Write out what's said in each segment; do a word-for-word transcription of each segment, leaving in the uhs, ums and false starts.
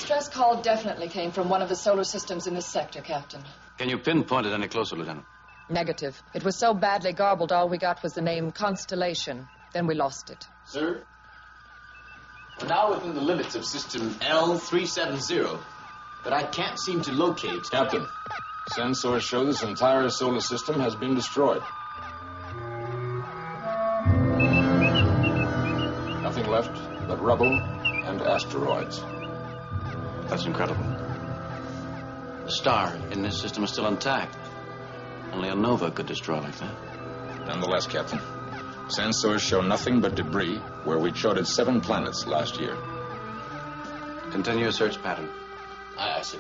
distress call definitely came from one of the solar systems in this sector, Captain. Can you pinpoint it any closer, Lieutenant? Negative. It was so badly garbled, all we got was the name Constellation. Then we lost it. Sir, we're now within the limits of system L three seven zero, but I can't seem to locate... Captain, sensors show this entire solar system has been destroyed. Nothing left but rubble and asteroids. That's incredible. The star in this system is still intact. Only a nova could destroy like that. Nonetheless, Captain, sensors show nothing but debris where we charted seven planets last year. Continue your search pattern. Aye, aye, sir.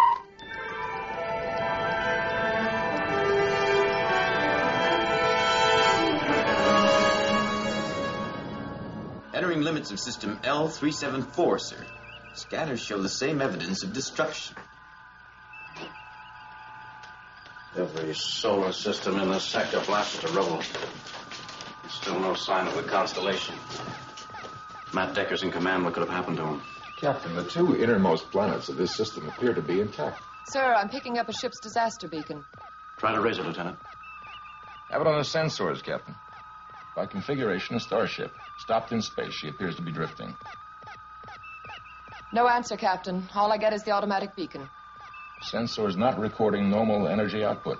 Entering limits of system L three seven four, sir. Scanners show the same evidence of destruction. Every solar system in this sector blasted to rubble. Still no sign of the Constellation. Matt Decker's in command. What could have happened to him? Captain, the two innermost planets of this system appear to be intact. Sir, I'm picking up a ship's disaster beacon. Try to raise it, Lieutenant. Have it on the sensors, Captain. By configuration, a starship. Stopped in space, she appears to be drifting. No answer, Captain. All I get is the automatic beacon. Sensors not recording normal energy output.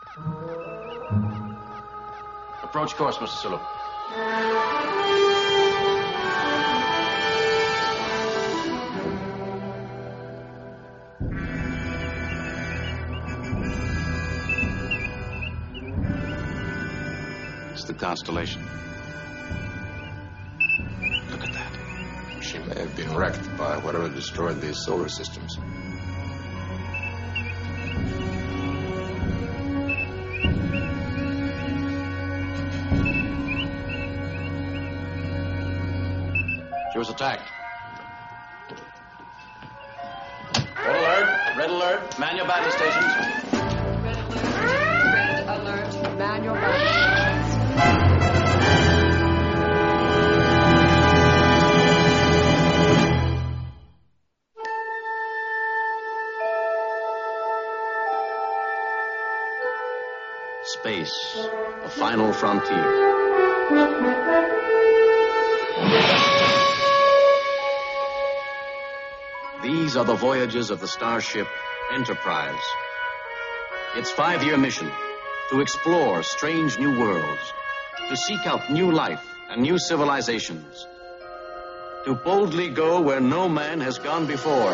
Approach course, Mister Sulu. It's the Constellation. Look at that. She may have been wrecked by whatever destroyed these solar systems. She was attacked. Red alert, red alert. Man your battle stations. Red alert. Man your battle stations. Space, the final frontier. These are the voyages of the starship Enterprise. Its five-year mission, to explore strange new worlds, to seek out new life and new civilizations, to boldly go where no man has gone before.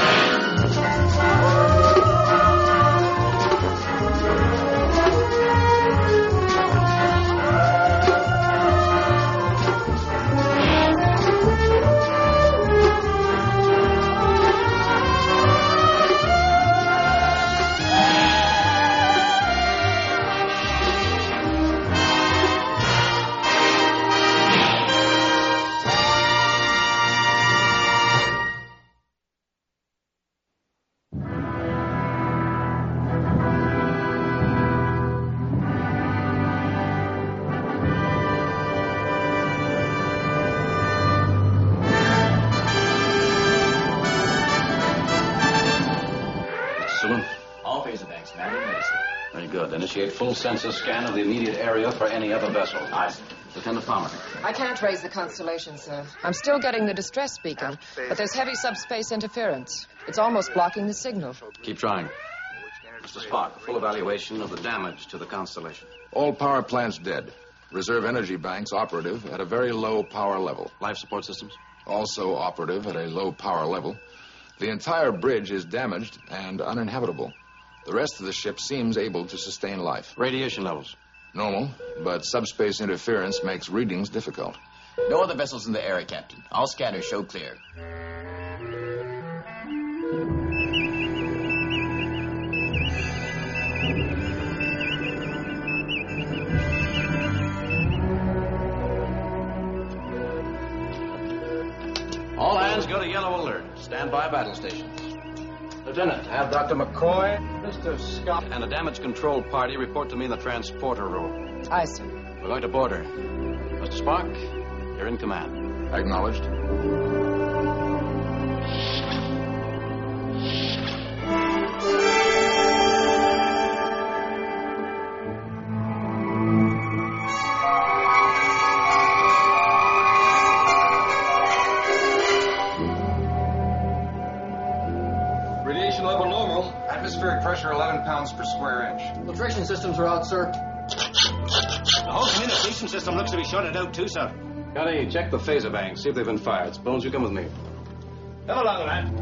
All phaser banks, man. Medicine. Very good. Initiate full sensor scan of the immediate area for any other vessel. Aye, sir. Lieutenant Palmer. I can't raise the Constellation, sir. I'm still getting the distress beacon, but there's heavy subspace interference. It's almost blocking the signal. Keep trying. Mister Spock, full evaluation of the damage to the Constellation. All power plants dead. Reserve energy banks operative at a very low power level. Life support systems? Also operative at a low power level. The entire bridge is damaged and uninhabitable. The rest of the ship seems able to sustain life. Radiation levels? Normal, but subspace interference makes readings difficult. No other vessels in the area, Captain. All scanners show clear. All hands go to yellow alert. Stand by battle stations. Lieutenant, have Doctor McCoy, Mister Scott, and a damage control party report to me in the transporter room. Aye, sir. We're going to board her. Mister Spock, you're in command. Acknowledged. communication systems are out, sir. The whole communication system looks to be shorted out, too, sir. Connie, check the phaser banks. See if they've been fired. Bones, you come with me. Come along, lad.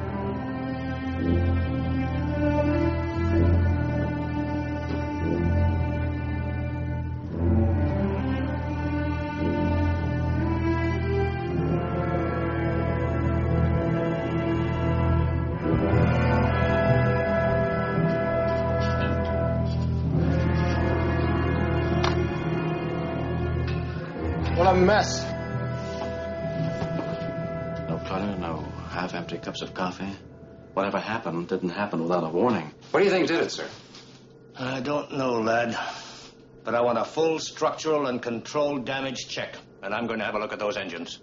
What a mess. No clutter, no half-empty cups of coffee. Whatever happened didn't happen without a warning. What do you think did it, sir? I don't know, lad. But I want a full structural and control damage check. And I'm going to have a look at those engines.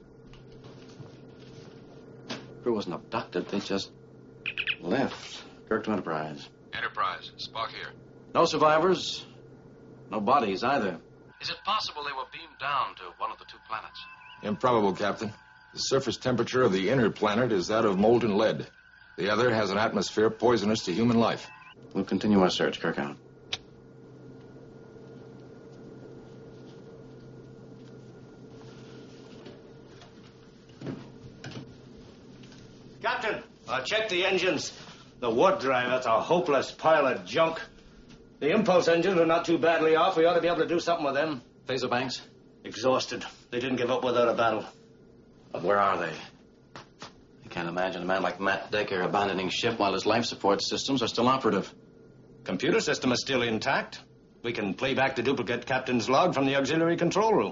Crew wasn't abducted. They just left. Kirk to Enterprise. Enterprise, Spock here. No survivors. No bodies either. Is it possible they were beamed down to one of the two planets? Improbable, Captain. The surface temperature of the inner planet is that of molten lead. The other has an atmosphere poisonous to human life. We'll continue our search, Kirk out. Captain, I'll check the engines. The warp drive, that's a hopeless pile of junk. The impulse engines are not too badly off. We ought to be able to do something with them. Phaser banks? Exhausted. They didn't give up without a battle. But where are they? I can't imagine a man like Matt Decker abandoning ship while his life support systems are still operative. Computer system is still intact. We can play back the duplicate captain's log from the auxiliary control room.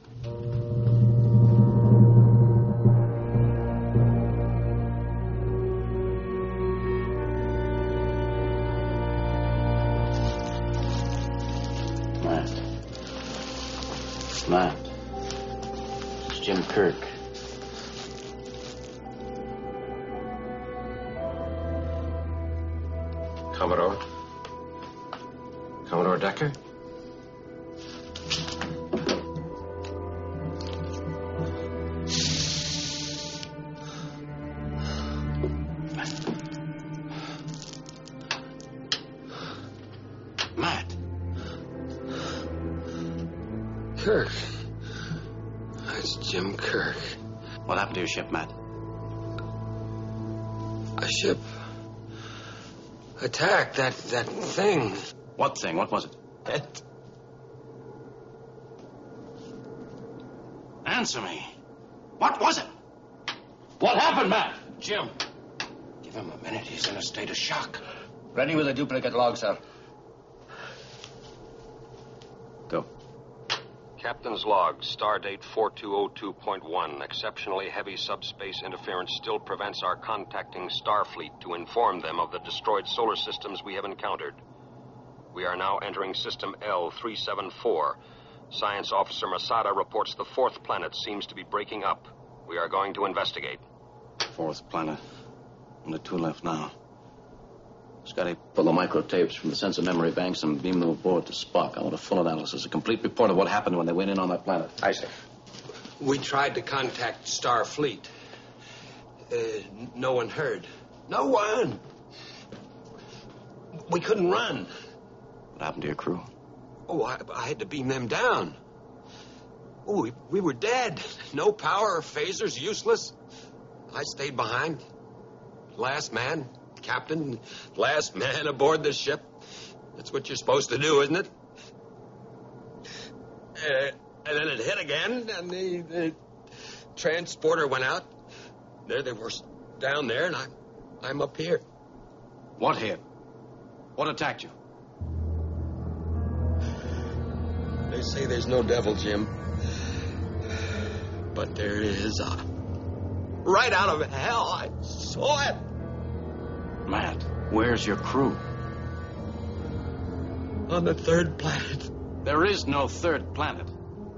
Matt. Matt. It's Jim Kirk. Commodore? Commodore Decker? Matt. Kirk. That's Jim Kirk. What happened to your ship, Matt? A ship attacked that, that thing. What thing? What was it? It, Answer me. What was it? What happened, Matt? Jim. Give him a minute. He's in a state of shock. Ready with a duplicate log, sir. Go. Captain's log, stardate four two oh two point one. Exceptionally heavy subspace interference still prevents our contacting Starfleet to inform them of the destroyed solar systems we have encountered. We are now entering system L three seven four. Science Officer Masada reports the fourth planet seems to be breaking up. We are going to investigate. Fourth planet. Only two left now. Scotty, pull the microtapes from the sensor memory banks and beam them aboard to Spock. I want a full analysis, a complete report of what happened when they went in on that planet. I see. We tried to contact Starfleet. Uh, no one heard. No one. We couldn't run. What happened to your crew? Oh, I, I had to beam them down. Oh, we, we were dead. No power, phasers, useless. I stayed behind. Last man, captain, last man aboard the ship. That's what you're supposed to do, isn't it? Uh, and then it hit again, and the, the transporter went out. There they were down there, and I, I'm up here. What hit? What attacked you? They say there's no devil, Jim. But there is. Uh, right out of hell, I saw it. Matt, where's your crew? On the third planet. There is no third planet.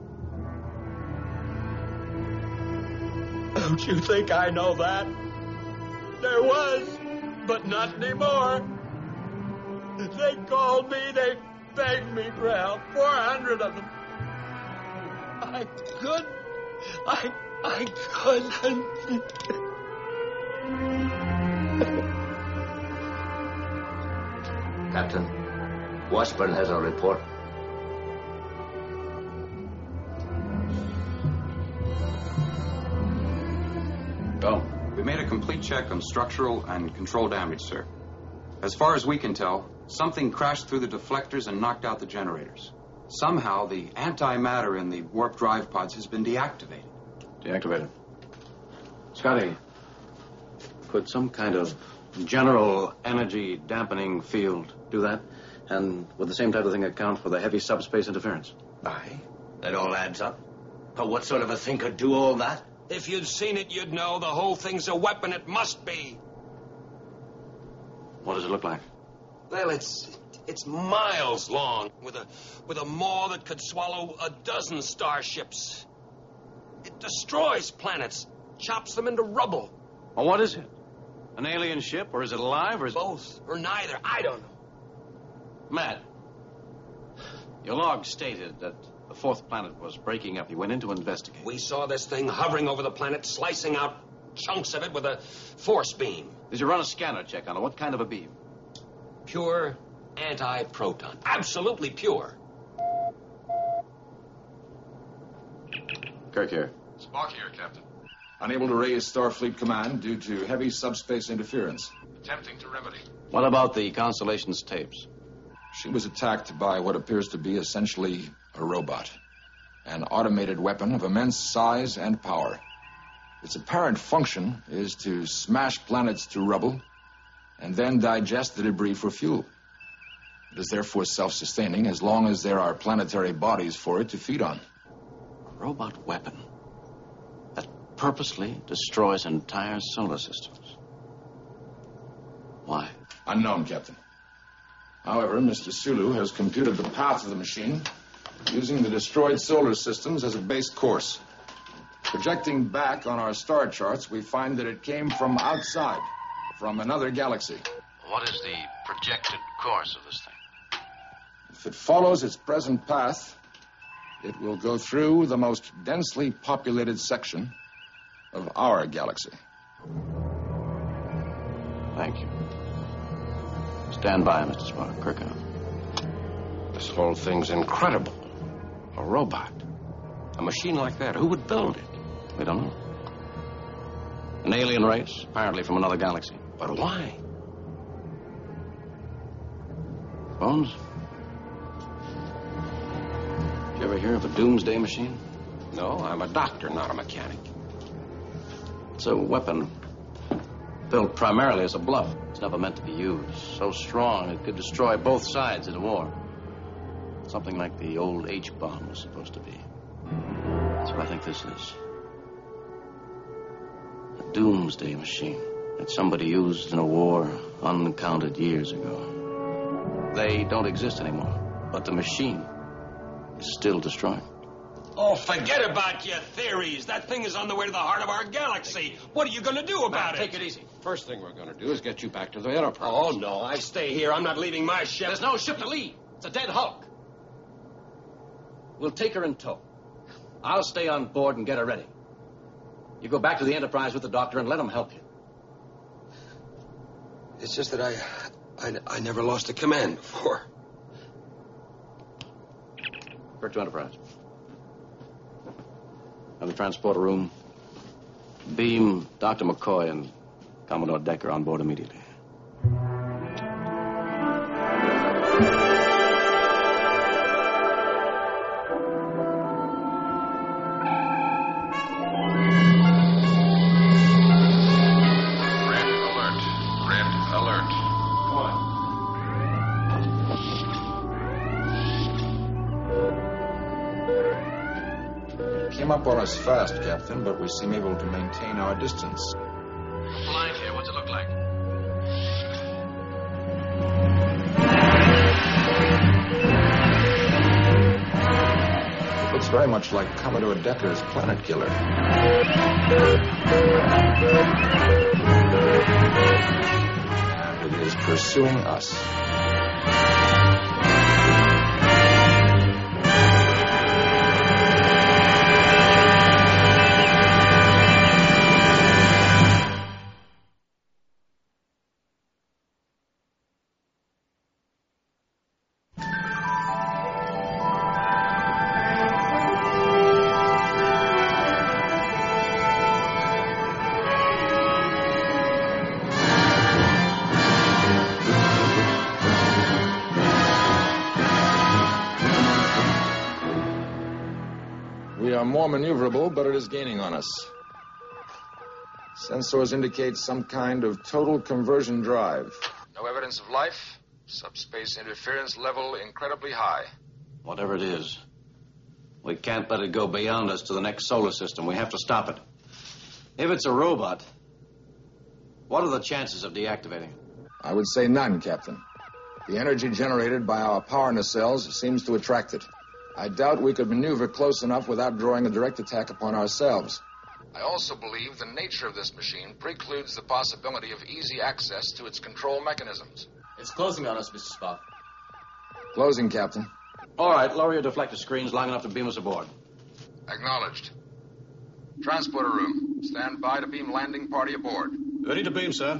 Don't you think I know that? There was, but not anymore. They called me, they begged me for help, four hundred of them. I couldn't, I, I couldn't. Captain, Washburn has a report. Well, we made a complete check on structural and control damage, sir. As far as we can tell, something crashed through the deflectors and knocked out the generators. Somehow, the antimatter in the warp drive pods has been deactivated. Deactivated. Scotty, could some kind of general energy dampening field do that? And would the same type of thing account for the heavy subspace interference? Aye, that all adds up. But what sort of a thing could do all that? If you'd seen it, you'd know the whole thing's a weapon. It must be. What does it look like? Well, it's it's miles long, with a with a maw that could swallow a dozen starships. It destroys planets, chops them into rubble. Well, what is it? An alien ship, or is it alive, or is Both, or neither. I don't know. Matt, your log stated that the fourth planet was breaking up. You went in to investigate. We saw this thing hovering over the planet, slicing out chunks of it with a force beam. Did you run a scanner check on it? What kind of a beam? Pure anti-proton. Absolutely pure. Kirk here. Spock here, Captain. Unable to raise Starfleet Command due to heavy subspace interference. Attempting to remedy. What about the Constellation's tapes? She was attacked by what appears to be essentially a robot. An automated weapon of immense size and power. Its apparent function is to smash planets to rubble and then digest the debris for fuel. It is therefore self-sustaining as long as there are planetary bodies for it to feed on. A robot weapon that purposely destroys entire solar systems. Why? Unknown, Captain. However, Mister Sulu has computed the path of the machine using the destroyed solar systems as a base course. Projecting back on our star charts, we find that it came from outside, from another galaxy. What is the projected course of this thing? If it follows its present path, it will go through the most densely populated section of our galaxy. Thank you. Stand by, Mister Spock. Kirk out. This whole thing's incredible. A robot. A machine like that, who would build it? We don't know. An alien race, apparently from another galaxy. But why? Bones? Did you ever hear of a doomsday machine? No, I'm a doctor, not a mechanic. It's a weapon built primarily as a bluff. It's never meant to be used. So strong it could destroy both sides in a war. Something like the old H-bomb was supposed to be. That's what I think this is. A doomsday machine that somebody used in a war uncounted years ago. They don't exist anymore, but the machine is still destroying. Oh, forget about your theories. That thing is on the way to the heart of our galaxy. What are you going to do about it? Take it easy. First thing we're going to do is get you back to the Enterprise. Oh, no, I stay here. I'm not leaving my ship. There's no ship to leave. It's a dead hulk. We'll take her in tow. I'll stay on board and get her ready. You go back to the Enterprise with the doctor and let him help you. It's just that I, I, I never lost a command before. Kirk to Enterprise. In the transporter room, beam Doctor McCoy and Commodore Decker on board immediately. Up on us fast, Captain, but we seem able to maintain our distance. Blind here. What's it look like? It looks very much like Commodore Decker's Planet Killer. And it is pursuing us. more maneuverable, but it is gaining on us. Sensors indicate some kind of total conversion drive. No evidence of life. Subspace interference level incredibly high. Whatever it is, we can't let it go beyond us to the next solar system. We have to stop it. If it's a robot, what are the chances of deactivating it? I would say none, Captain. The energy generated by our power nacelles seems to attract it. I doubt we could maneuver close enough without drawing a direct attack upon ourselves. I also believe the nature of this machine precludes the possibility of easy access to its control mechanisms. It's closing on us, Mister Spock. Closing, Captain. All right, lower your deflector screens long enough to beam us aboard. Acknowledged. Transporter room. Stand by to beam landing party aboard. Ready to beam, sir.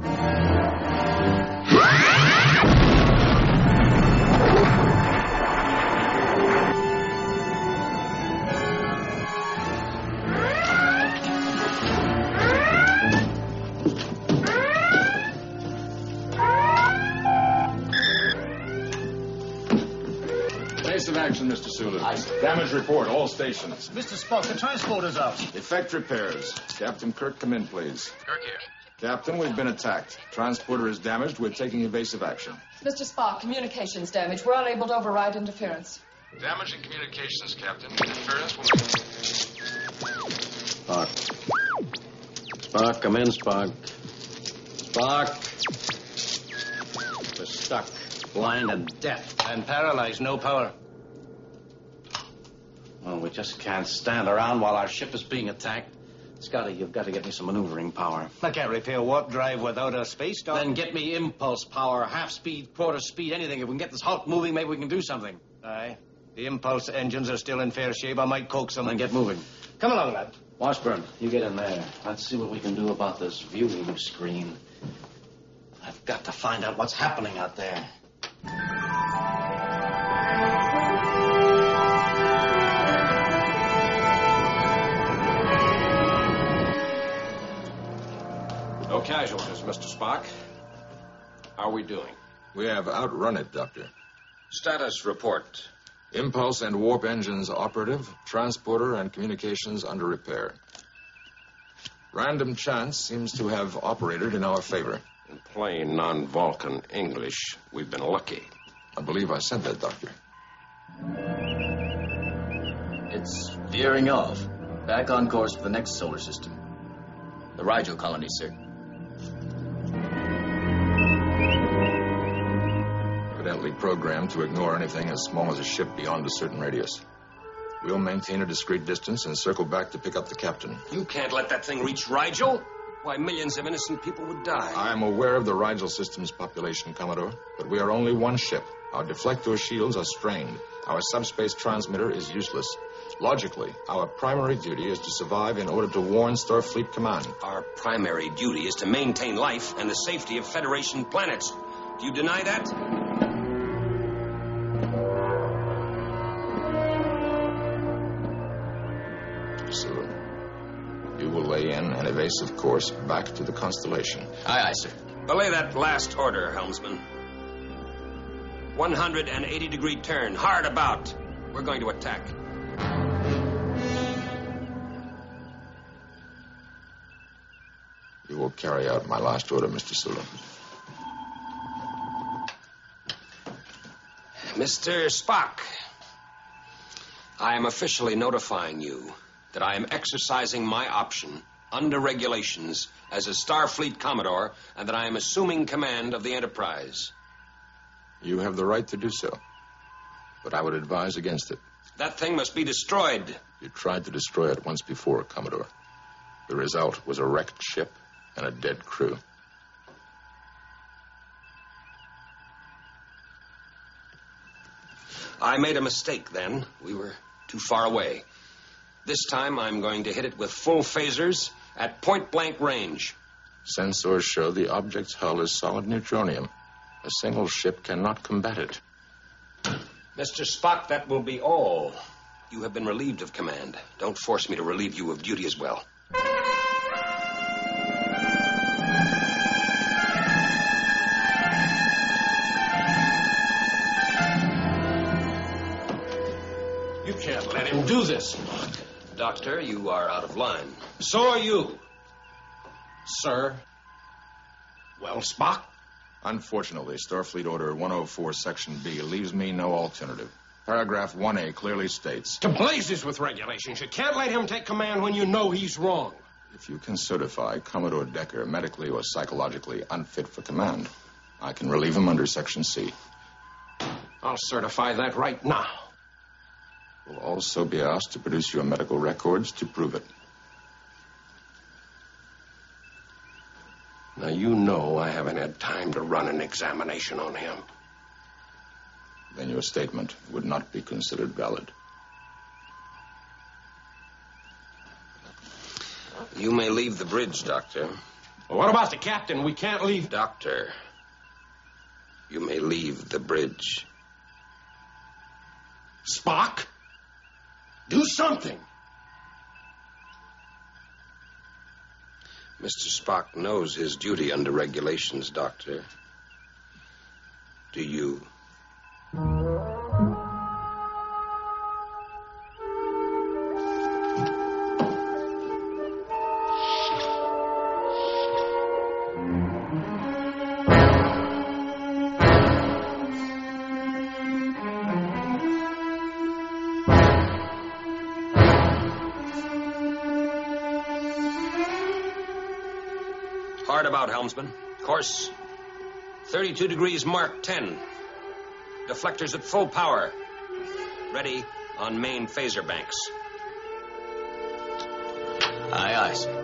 Base of action, Mister Sulu. Damage report, all stations. Mister Spock, the transporter's out. Effect repairs. Captain Kirk, come in, please. Kirk here. Captain, we've been attacked. Transporter is damaged. We're taking evasive action. Mister Spock, communications damage. We're unable to override interference. Damage in communications, Captain. Interference will be... Spock. Spock, come in, Spock. Spock. We're stuck. Blind and deaf. And paralyzed, no power. Well, we just can't stand around while our ship is being attacked. Scotty, you've got to get me some maneuvering power. I can't repair warp drive without a space dock. Then get me impulse power, half speed, quarter speed, anything. If we can get this Hulk moving, maybe we can do something. Aye. The impulse engines are still in fair shape. I might coax them. Then get moving. Come along, lad. Washburn, you get in there. Let's see what we can do about this viewing screen. I've got to find out what's happening out there. No casualties, Mister Spock. How are we doing? We have outrun it, Doctor. Status report. Impulse and warp engines operative, transporter and communications under repair. Random chance seems to have operated in our favor. In plain non-Vulcan English, we've been lucky. I believe I said that, Doctor. It's veering off. Back on course for the next solar system. The Rigel colony, sir. Evidently programmed to ignore anything as small as a ship beyond a certain radius. We'll maintain a discreet distance and circle back to pick up the captain. You can't let that thing reach Rigel. Why, millions of innocent people would die. I am aware of the Rigel system's population, Commodore, but we are only one ship. Our deflector shields are strained. Our subspace transmitter is useless. Logically, our primary duty is to survive in order to warn Starfleet Command. Our primary duty is to maintain life and the safety of Federation planets. Do you deny that? Sulu, you will lay in an evasive course back to the Constellation. Aye, aye, sir. Belay that last order, helmsman. one hundred eighty degree turn, hard about. We're going to attack. You will carry out my last order, Mister Sulu. Mister Spock, I am officially notifying you that I am exercising my option under regulations as a Starfleet Commodore and that I am assuming command of the Enterprise. You have the right to do so, but I would advise against it. That thing must be destroyed. You tried to destroy it once before, Commodore. The result was a wrecked ship and a dead crew. I made a mistake then. We were too far away. This time I'm going to hit it with full phasers at point-blank range. Sensors show the object's hull is solid neutronium. A single ship cannot combat it. Mister Spock, that will be all. You have been relieved of command. Don't force me to relieve you of duty as well. You can't let him do this, Spock. Doctor, you are out of line. So are you, sir. Well, Spock? Unfortunately, Starfleet Order one oh four, Section B leaves me no alternative. Paragraph one A clearly states... To blazes with regulations. You can't let him take command when you know he's wrong. If you can certify Commodore Decker medically or psychologically unfit for command, I can relieve him under Section C. I'll certify that right now. We'll also be asked to produce your medical records to prove it. Now, you know I haven't had time to run an examination on him. Then your statement would not be considered valid. You may leave the bridge, Doctor. Well, what about the captain? We can't leave... Doctor, you may leave the bridge. Spock? Do something. Mister Spock knows his duty under regulations, Doctor. Do you? Hard about, helmsman. Course thirty-two degrees Mark ten. Deflectors at full power. Ready on main phaser banks. Aye, aye, sir.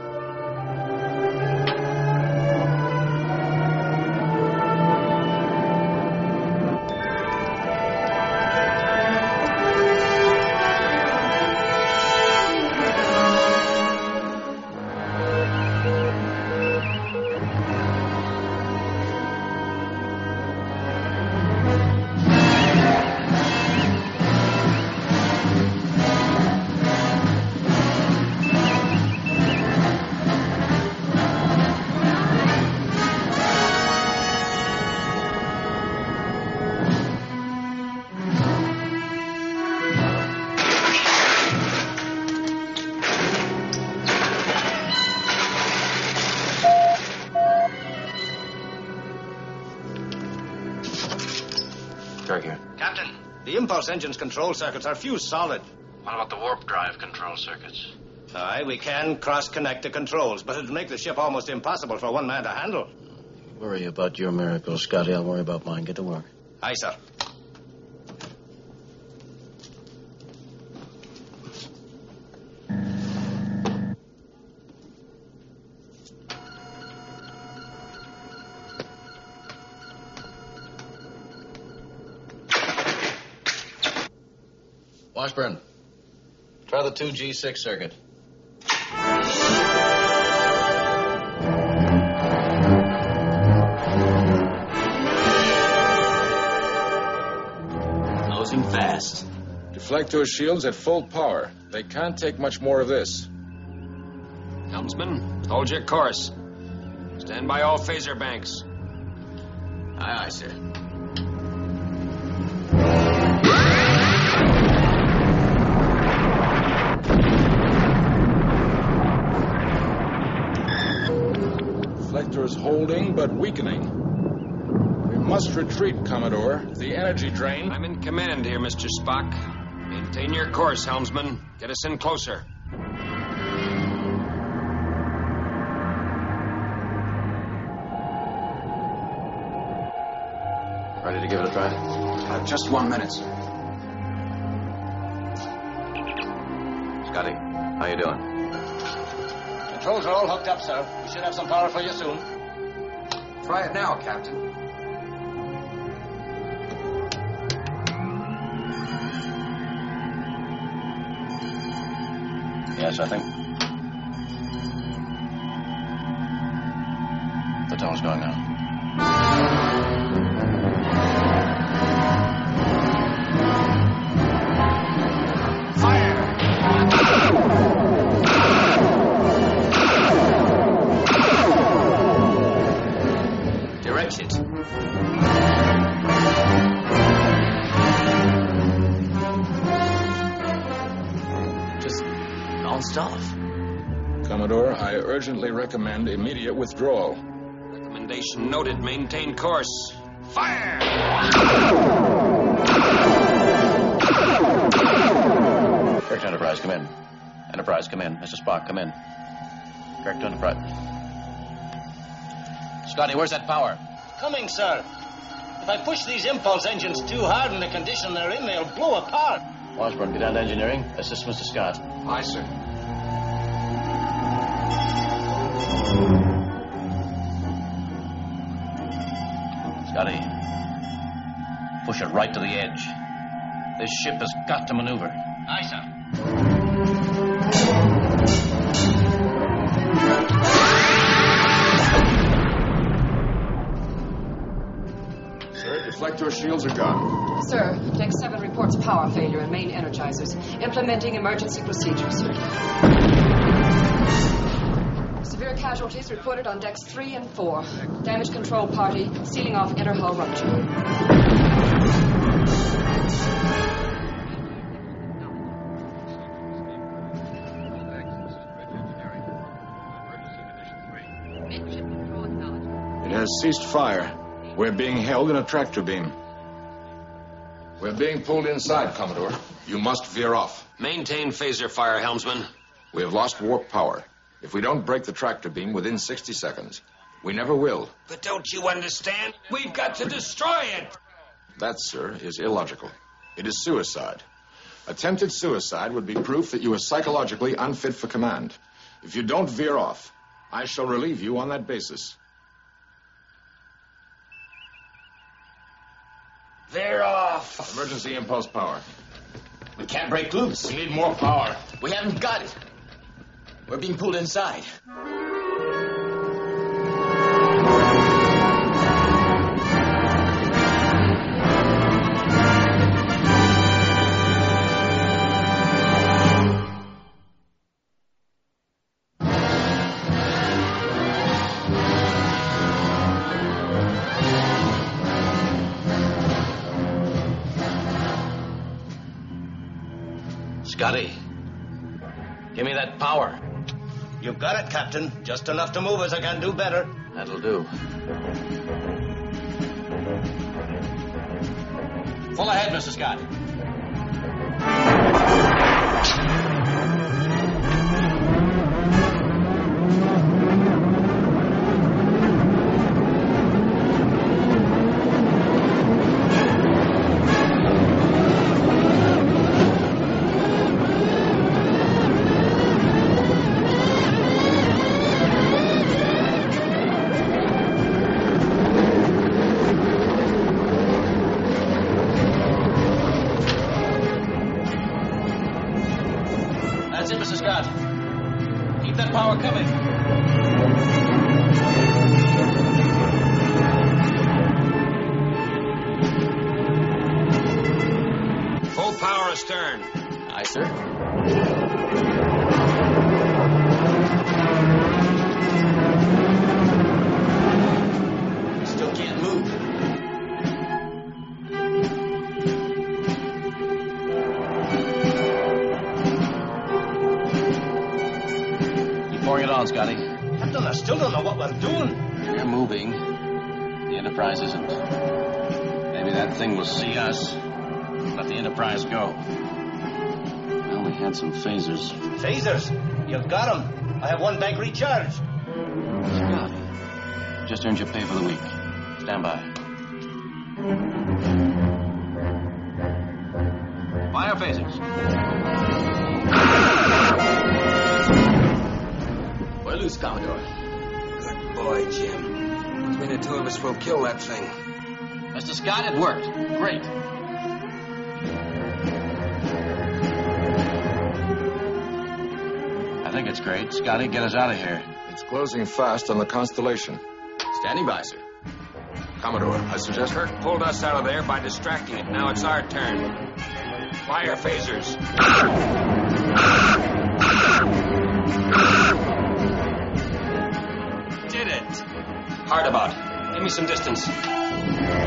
Captain, the impulse engine's control circuits are fused solid. What about the warp drive control circuits? Aye, we can cross-connect the controls, but it'll make the ship almost impossible for one man to handle. Worry about your miracles, Scotty. I'll worry about mine. Get to work. Aye, sir. Washburn, try the two G six circuit. Closing fast. Deflector shields at full power. They can't take much more of this. Helmsman, hold your course. Stand by all phaser banks. Aye, aye, sir. Deflectors holding, but weakening. We must retreat, Commodore. The energy drain... I'm in command here, Mister Spock. Maintain your course, helmsman. Get us in closer. Ready to give it a try? Uh, just one minute, sir. Scotty, how you doing? Controls are all hooked up, sir. We should have some power for you soon. Try it now, Captain. Yes, I think. The tone's going now. Direct it. Just Commodore. I urgently recommend immediate withdrawal. Recommendation noted. Maintain course. Fire! Kirk to Enterprise, come in. Enterprise, come in. Mister Spock, come in. Kirk to Enterprise. Scotty, where's that power? Coming, sir. If I push these impulse engines too hard in the condition they're in, they'll blow apart. Washburn, get down to engineering. Assist Mister Scott. Aye, sir. Scotty, push it right to the edge. This ship has got to maneuver. Aye, sir. Deflector shields are gone. Sir, Deck seven reports power failure in main energizers. Implementing emergency procedures. Severe casualties reported on decks three and four. Damage control party sealing off interhull rupture. It has ceased fire. We're being held in a tractor beam. We're being pulled inside, Commodore. You must veer off. Maintain phaser fire, helmsman. We have lost warp power. If we don't break the tractor beam within sixty seconds, we never will. But don't you understand? We've got to destroy it. That, sir, is illogical. It is suicide. Attempted suicide would be proof that you are psychologically unfit for command. If you don't veer off, I shall relieve you on that basis. They're off. Emergency impulse power. We can't break loose. We need more power. We haven't got it. We're being pulled inside. Scotty, give me that power. You've got it, Captain. Just enough to move us. I can do better. That'll do. Full ahead, Mister Scott. Astern. Aye, sir. Still can't move. Keep pouring it on, Scotty. Captain, I still don't know what we're doing. We're moving. The Enterprise isn't. Maybe that thing will see us. Let the Enterprise go. Well, we had some phasers. Phasers? You've got them. I have one bank recharged. Scotty, just earned your pay for the week. Stand by. Fire phasers. We're loose, Commodore. Good boy, Jim. Between the two of us, we'll kill that thing. Mister Scott, it worked. Great. I think it's great. Scotty, get us out of here. It's closing fast on the Constellation. Standing by, sir. Commodore, I suggest... Kirk pulled us out of there by distracting it. Now it's our turn. Fire phasers. Did it. Hard about. Give me some distance.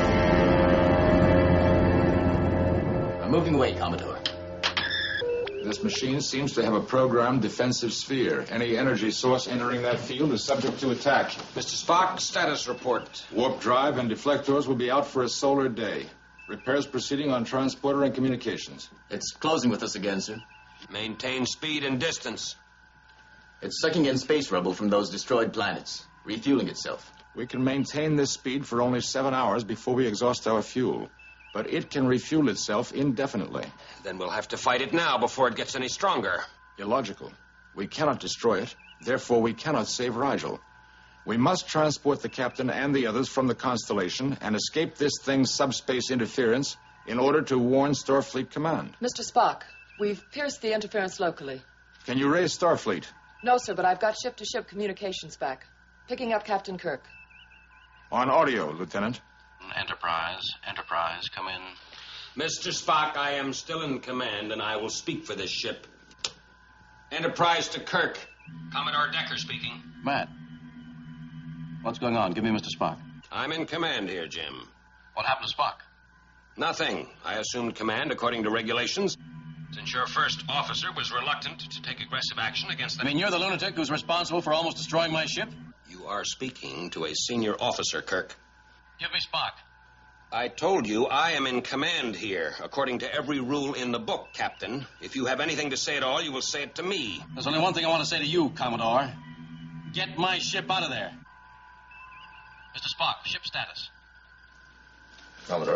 We're moving away, Commodore. The This machine seems to have a programmed defensive sphere. Any energy source entering that field is subject to attack. Mister Spock, status report. Warp drive and deflectors will be out for a solar day. Repairs proceeding on transporter and communications. It's closing with us again, sir. Maintain speed and distance. It's sucking in space rubble from those destroyed planets, refueling itself. We can maintain this speed for only seven hours before we exhaust our fuel. But it can refuel itself indefinitely. Then we'll have to fight it now before it gets any stronger. Illogical. We cannot destroy it. Therefore, we cannot save Rigel. We must transport the captain and the others from the Constellation and escape this thing's subspace interference in order to warn Starfleet Command. Mister Spock, we've pierced the interference locally. Can you raise Starfleet? No, sir, but I've got ship-to-ship communications back. Picking up Captain Kirk. On audio, Lieutenant. Enterprise, Enterprise, come in. Mister Spock, I am still in command, and I will speak for this ship. Enterprise to Kirk. Commodore Decker speaking. Matt. What's going on? Give me Mister Spock. I'm in command here, Jim. What happened to Spock? Nothing. I assumed command according to regulations. Since your first officer was reluctant to take aggressive action against the... I mean, you're the lunatic who's responsible for almost destroying my ship? You are speaking to a senior officer, Kirk. Give me Spock. I told you I am in command here, according to every rule in the book, Captain. If you have anything to say at all, you will say it to me. There's only one thing I want to say to you, Commodore. Get my ship out of there. Mister Spock, ship status. Commodore.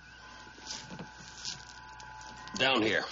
Down here.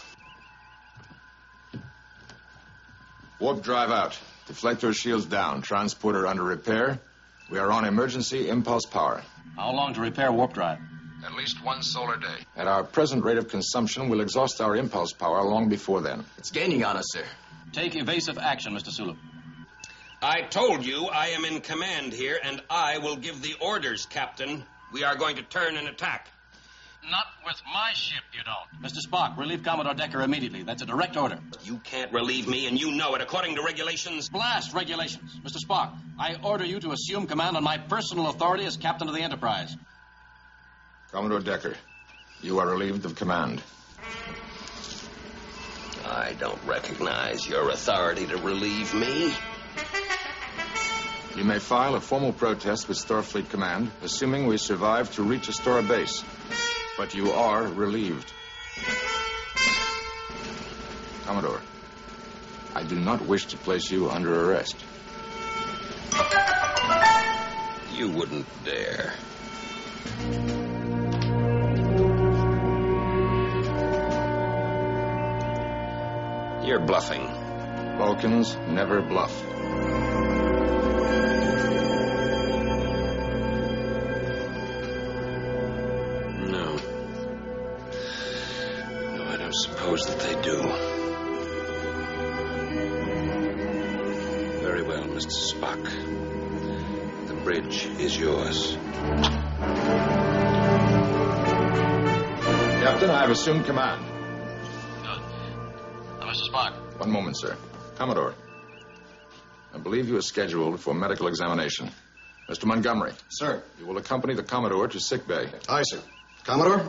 Warp drive out. Deflector shields down. Transporter under repair. We are on emergency impulse power. How long to repair warp drive? At least one solar day. At our present rate of consumption, we'll exhaust our impulse power long before then. It's gaining on us, sir. Take evasive action, Mister Sulu. I told you I am in command here, and I will give the orders, Captain. We are going to turn and attack. Not with my ship, you don't. Mister Spock, relieve Commodore Decker immediately. That's a direct order. You can't relieve me, and you know it. According to regulations... Blast regulations. Mister Spock, I order you to assume command on my personal authority as captain of the Enterprise. Commodore Decker, you are relieved of command. I don't recognize your authority to relieve me. You may file a formal protest with Starfleet Command, assuming we survive to reach Astora Base. But you are relieved. Commodore, I do not wish to place you under arrest. You wouldn't dare. You're bluffing. Vulcans never bluff. No. No, I don't suppose that they do. Very well, Mister Spock. The bridge is yours. Captain, I have assumed command. Good. Now, Mister Spock. One moment, sir. Commodore, I believe you are scheduled for medical examination. Mister Montgomery. Sir. You will accompany the Commodore to sick bay. Aye, sir. Commodore?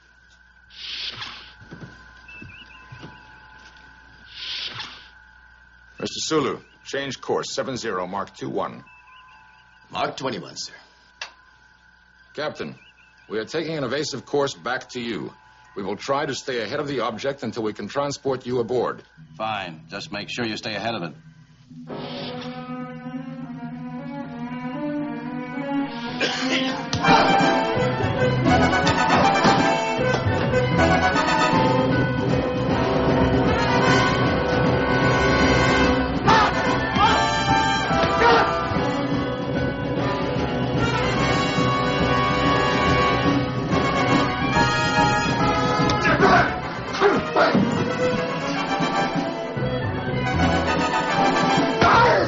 Mister Sulu, change course, seven zero, Mark two one. Mark twenty-one, sir. Captain, we are taking an evasive course back to you. We will try to stay ahead of the object until we can transport you aboard. Fine. Just make sure you stay ahead of it. Ah!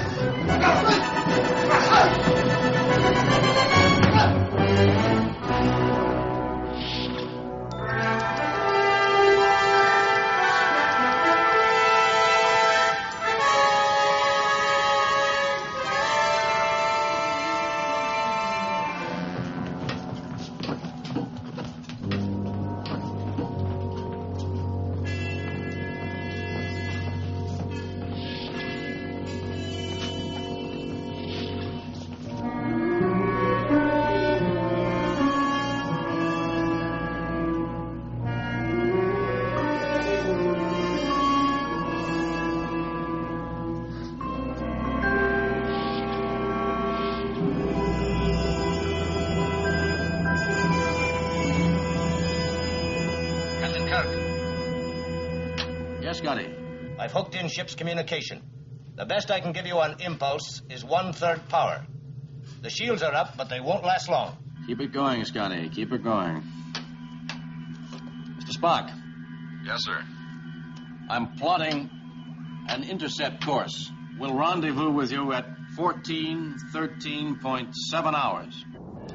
I've hooked in ship's communication. The best I can give you on impulse is one-third power. The shields are up, but they won't last long. Keep it going, Scotty. Keep it going. Mister Spock. Yes, sir. I'm plotting an intercept course. We'll rendezvous with you at fourteen thirteen point seven hours.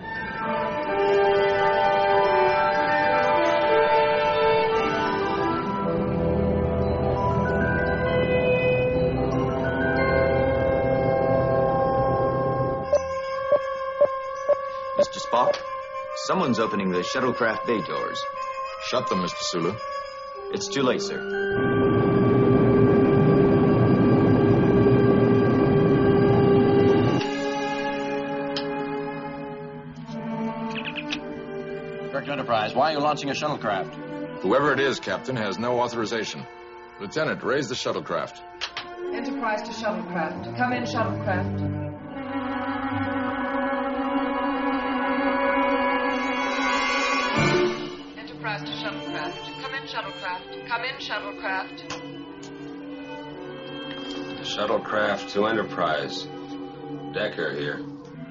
Mister Spock, someone's opening the shuttlecraft bay doors. Shut them, Mister Sulu. It's too late, sir. Kirk to Enterprise, why are you launching a shuttlecraft? Whoever it is, Captain, has no authorization. Lieutenant, raise the shuttlecraft. Enterprise to shuttlecraft. Come in, shuttlecraft. Enterprise to shuttlecraft. Come in, shuttlecraft. Come in, shuttlecraft. Shuttlecraft to Enterprise. Decker here.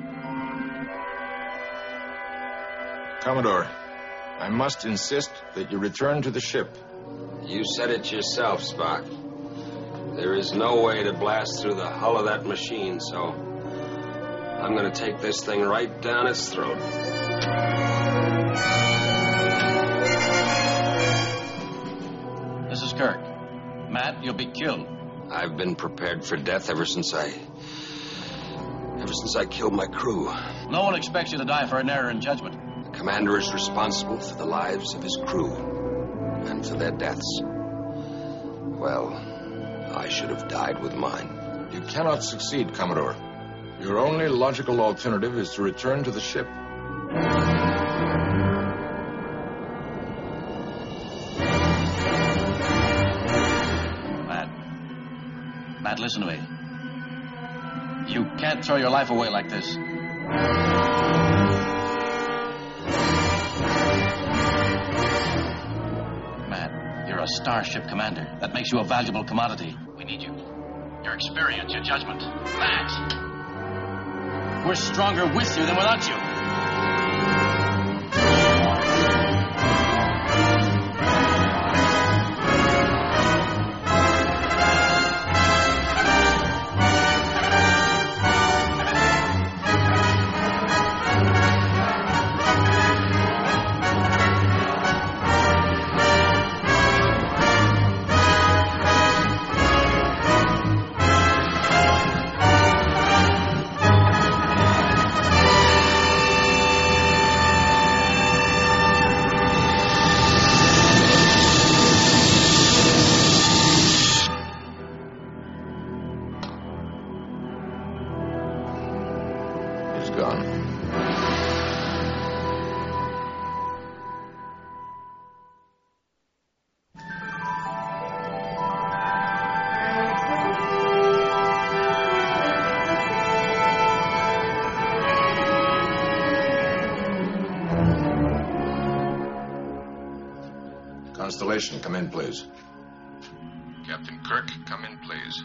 Commodore, I must insist that you return to the ship. You said it yourself, Spock. There is no way to blast through the hull of that machine, so I'm going to take this thing right down its throat. This is Kirk. Matt, you'll be killed. I've been prepared for death ever since I... ever since I killed my crew. No one expects you to die for an error in judgment. The commander is responsible for the lives of his crew and for their deaths. Well, I should have died with mine. You cannot succeed, Commodore. Your only logical alternative is to return to the ship. Matt. Matt, listen to me. You can't throw your life away like this. Matt, you're a starship commander. That makes you a valuable commodity. We need you. Your experience, your judgment. Matt! We're stronger with you than without you. Constellation, come in, please. Captain Kirk, come in, please.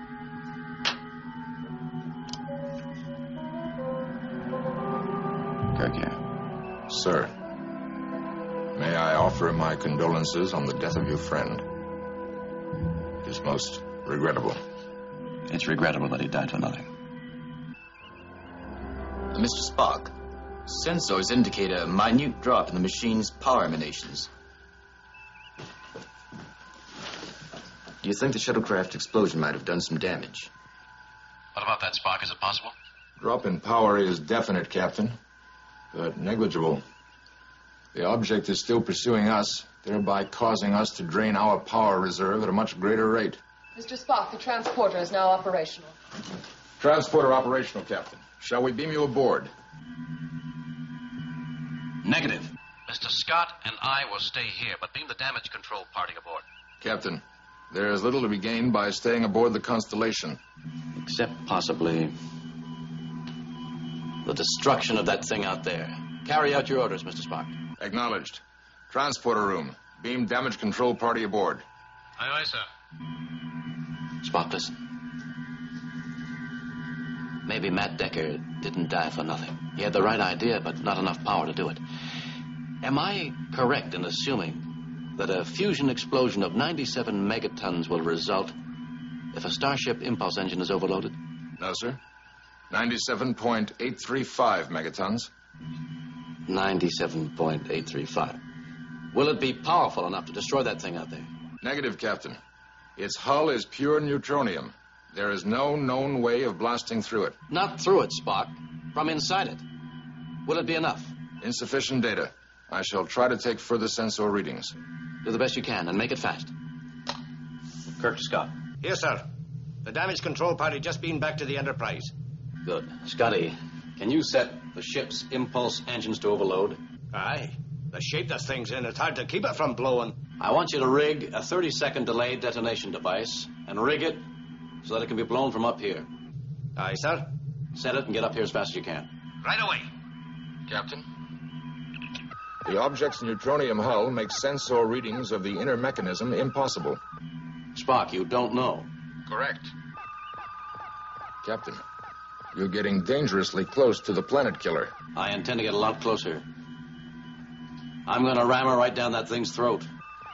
Kirk here. Sir, may I offer my condolences on the death of your friend? It is most regrettable. It's regrettable that he died for nothing. Mister Spock, sensors indicate a minute drop in the machine's power emanations. Do you think the shuttlecraft explosion might have done some damage? What about that, Spock? Is it possible? Drop in power is definite, Captain, but negligible. The object is still pursuing us, thereby causing us to drain our power reserve at a much greater rate. Mister Spock, the transporter is now operational. Transporter operational, Captain. Shall we beam you aboard? Negative. Mister Scott and I will stay here, but beam the damage control party aboard. Captain, there is little to be gained by staying aboard the Constellation. Except possibly the destruction of that thing out there. Carry out your orders, Mister Spock. Acknowledged. Transporter room. Beam damage control party aboard. Aye, aye, sir. Spock, listen. Maybe Matt Decker didn't die for nothing. He had the right idea, but not enough power to do it. Am I correct in assuming that a fusion explosion of ninety-seven megatons will result if a Starship impulse engine is overloaded? No, sir. ninety-seven point eight three five megatons. ninety-seven point eight three five. Will it be powerful enough to destroy that thing out there? Negative, Captain. Its hull is pure neutronium. There is no known way of blasting through it. Not through it, Spock. From inside it. Will it be enough? Insufficient data. I shall try to take further sensor readings. Do the best you can and make it fast. Kirk to Scott. Yes, sir. The damage control party just been back to the Enterprise. Good. Scotty, can you set the ship's impulse engines to overload? Aye. The shape this thing's in, it's hard to keep it from blowing. I want you to rig a thirty-second delayed detonation device and rig it so that it can be blown from up here. Aye, sir. Set it and get up here as fast as you can. Right away. Captain? The object's neutronium hull makes sensor readings of the inner mechanism impossible. Spock, you don't know. Correct. Captain, you're getting dangerously close to the planet killer. I intend to get a lot closer. I'm going to ram her right down that thing's throat.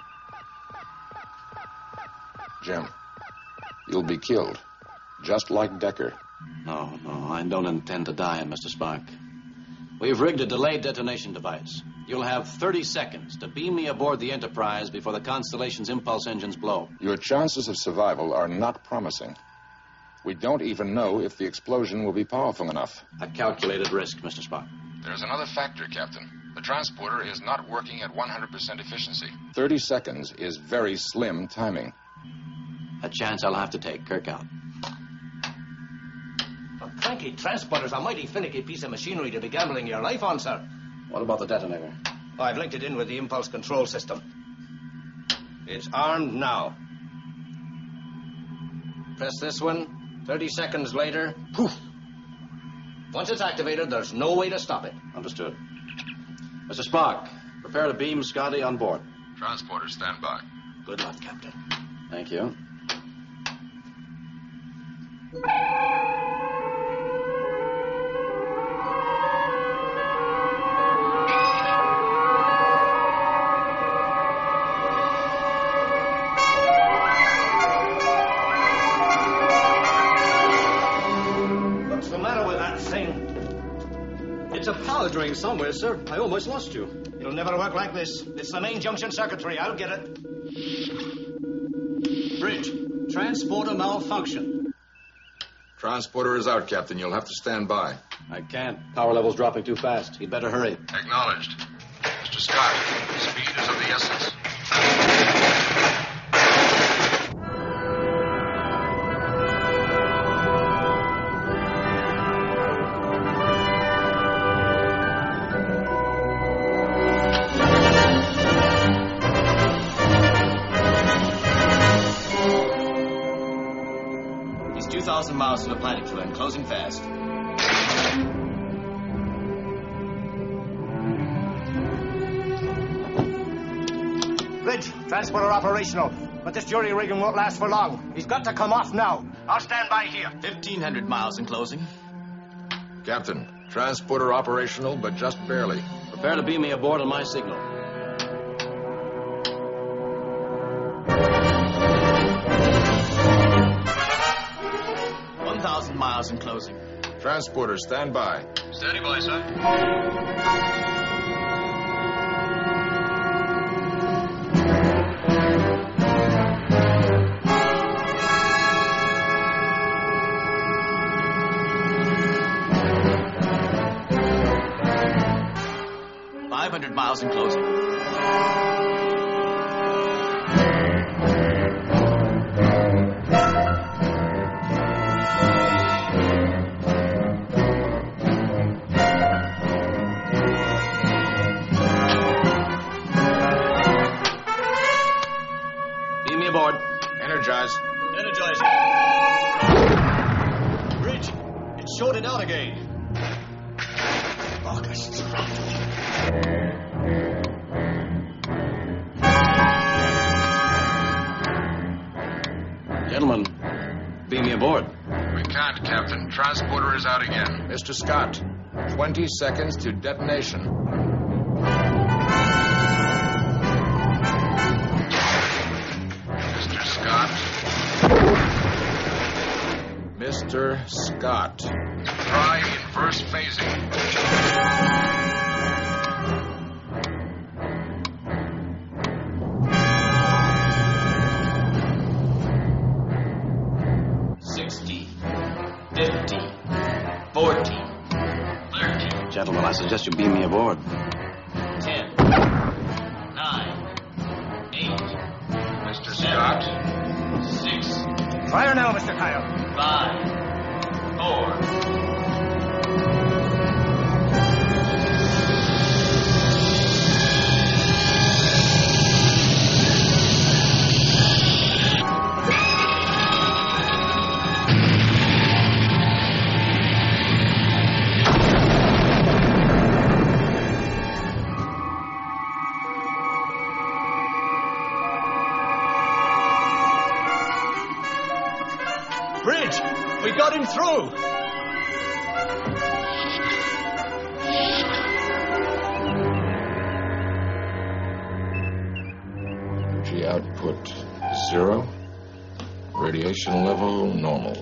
Jim, you'll be killed, just like Decker. No, no, I don't intend to die, Mister Spock. We've rigged a delayed detonation device. You'll have thirty seconds to beam me aboard the Enterprise before the Constellation's impulse engines blow. Your chances of survival are not promising. We don't even know if the explosion will be powerful enough. A calculated risk, Mister Spock. There's another factor, Captain. The transporter is not working at one hundred percent efficiency. thirty seconds is very slim timing. A chance I'll have to take. Kirk out. A cranky transporter's a mighty finicky piece of machinery to be gambling your life on, sir. What about the detonator? Oh, I've linked it in with the impulse control system. It's armed now. Press this one. thirty seconds later, poof. Once it's activated, there's no way to stop it. Understood. Mister Spock, prepare to beam Scotty on board. Transporter, stand by. Good luck, Captain. Thank you. What's the matter with that thing? It's a power drain somewhere, sir. I almost lost you. It'll never work like this. It's the main junction circuitry. I'll get it. Bridge, transporter malfunction. Transporter is out, Captain. You'll have to stand by. I can't. Power level's dropping too fast. You'd better hurry. Acknowledged. Mister Scott, speed is of the essence. two thousand miles from the planet killer and closing fast. Bridge, transporter operational. But this jury rigging won't last for long. He's got to come off now. I'll stand by here. fifteen hundred miles in closing. Captain, transporter operational, but just barely. Prepare to beam me aboard on my signal. one thousand miles in closing. Transporter, stand by. Steady by, sir. five hundred miles in closing. Beam me aboard. Energize. Energizing. Bridge, it's shorted out again. August. Gentlemen, beam me aboard. We can't, Captain. Transporter is out again. Mister Scott, twenty seconds to detonation. Mister Scott. Mister Scott. Try inverse phasing. Gentlemen, I suggest you beam me aboard. Ten. Nine. Eight. Mister Scott. Six. Fire now, Mister Kyle. Five. Four. Bridge! We got him through! Energy output zero. Radiation level normal.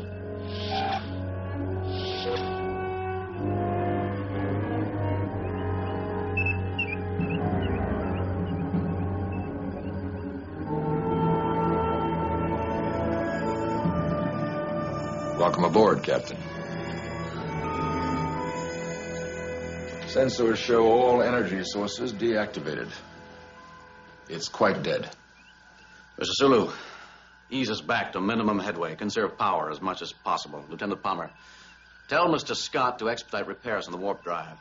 Welcome aboard, Captain. Sensors show all energy sources deactivated. It's quite dead. Mister Sulu, ease us back to minimum headway. Conserve power as much as possible. Lieutenant Palmer, tell Mister Scott to expedite repairs on the warp drive.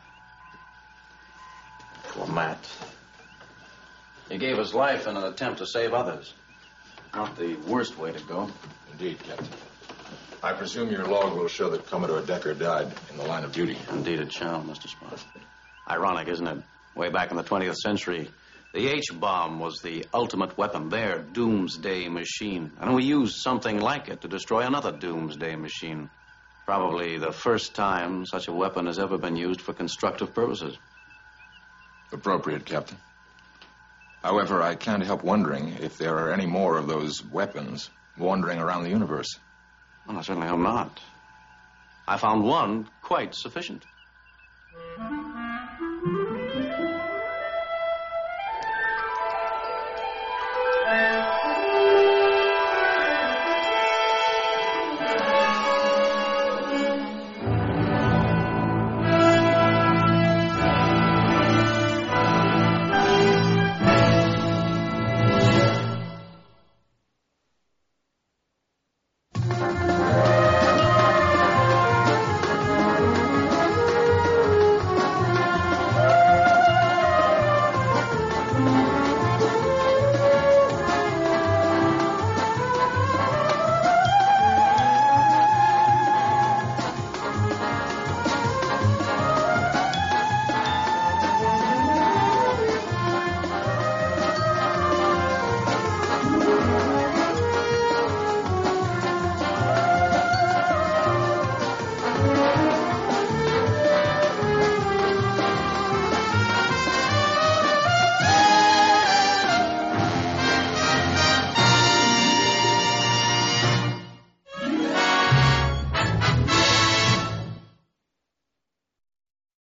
Poor Matt. He gave his life in an attempt to save others. Not the worst way to go. Indeed, Captain. I presume your log will show that Commodore Decker died in the line of duty. Indeed it shall, Mister Spock. Ironic, isn't it? Way back in the twentieth century, the H-bomb was the ultimate weapon, their doomsday machine. And we used something like it to destroy another doomsday machine. Probably the first time such a weapon has ever been used for constructive purposes. Appropriate, Captain. However, I can't help wondering if there are any more of those weapons wandering around the universe. Well, I certainly hope not. I found one quite sufficient.